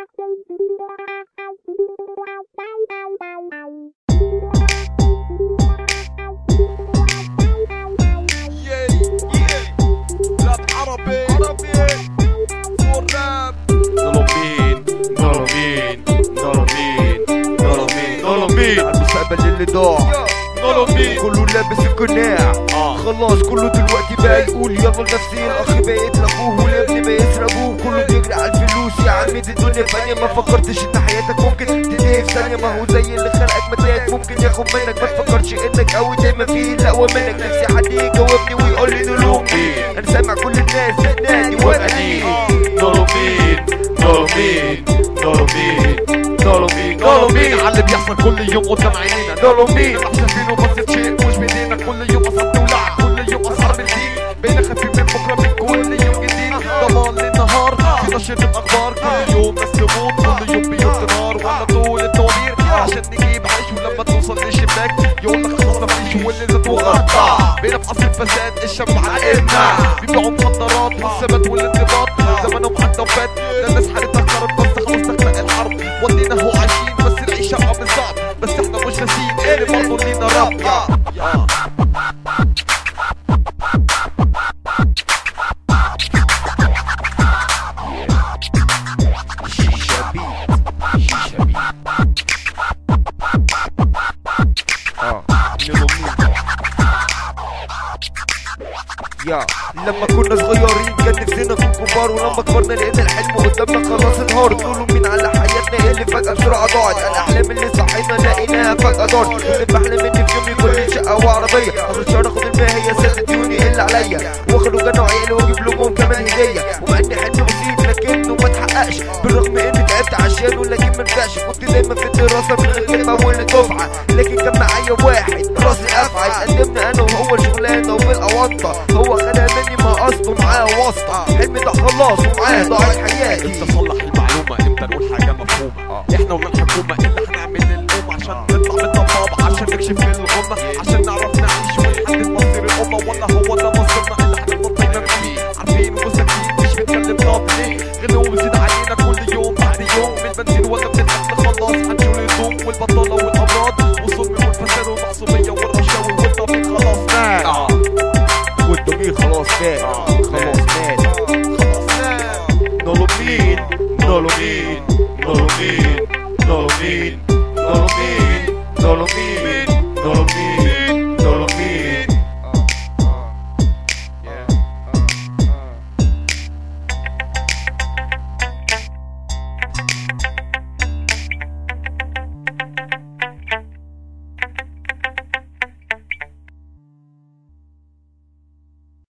المستقبل اللي ضاع كله لابس القناع خلاص كله دلوقتي بقى يقول يلا لنفسي. الاخ بقى يتلقوه والابن بقى يسرقوه كله بيجري على الفلوس يا عمي دي الدنيا فانية. ما فكرتش ان حياتك ممكن تنتهي في ثانية. ما هو زي اللي خلقك متاعك ممكن ياخد منك. ما تفكرش انك قوي دايما فيه الاقوى منك. نفسي حد يجاوبني ويقول لي نلومي. انا سامع كل الناس بتنادي وانادي نولومين على اللي بيحصل كل يوم قدام عينينا. نولومين احنا شايفينه بس شيء مش بايدينا. كل يوم اصعب ولع كل يوم اصعب بنزيد. بقينا خايفين من بكره من كل يوم جديد. ضمان للنهار في نشرة الاخبار كل يوم ناس تموت كل يوم بيوت نار ولا طول الطوابير عشان نجيب عيش. ولما توصل للشباك يقولك خلاص مفيش واللي زاد وغطى. بقينا في عصر الفساد الشاب علقنا بيبيعوا مخدرات والثبات والانضباط. زمانهم عدى وفات لا الناس حالتها خرب بس خلاص تخلق الحرب. ودينا هو عايشين بس العيشة عامل صعب. بس احنا مش ناسيين اللي برضه لينا رب. لما كنا صغيرين كان نفسنا نكون كبار. ولما كبرنا لقينا الحلم قدامنا خلاص انهار. تقولوا مين على حياتنا اللي فجأة بسرعة ضاعت. الاحلام اللي صحينا لقيناها فجأة ضاعت. كل بحلم اني في يوم يكون لي شقة وعربية. اخر الشهر اخد الماهية سد ديوني اللي عليا. واخد وجنة وعيالي واجيب لهم كمان هدية. ومع اني حلم بسيط لكنه ما اتحققش. بالرغم اني تعبت عشانه لكن ما نفعش. كنت دايما في الدراسة من غير كلمة اول دفعة. لكن كان معايا واحد راسي افعل. قدمنا انا وهو الشغلانة وبالاونطة. هو خدها مني ما قصده معاه واسطة. حلمي ده خلاص ومعاه ضاعت حياتي. امتى صلح المعلومة امتى نقول حاجة مفهومة. احنا ولا الحكومة اللي هنعمل للأمة عشان نطلع من الضباب. عشان نكشف الغمة عشان نعرف نعيش ونحدد مصير الأمة. ولا هو ده مصيرنا اللي هنفضل دايما فيه. عارفين وساكتين مش بنتكلم طب ليه. غلو وزيد علينا كل يوم بعد يوم. من البنزين ولا من الأكل خلاص هنشيل الهدوم. والبطالة والأمراض والظلم والفساد والمعصومية والرشاوي والضمير خلاص مات. والضمير خلاص مات خلاص مات. نولومين نولومين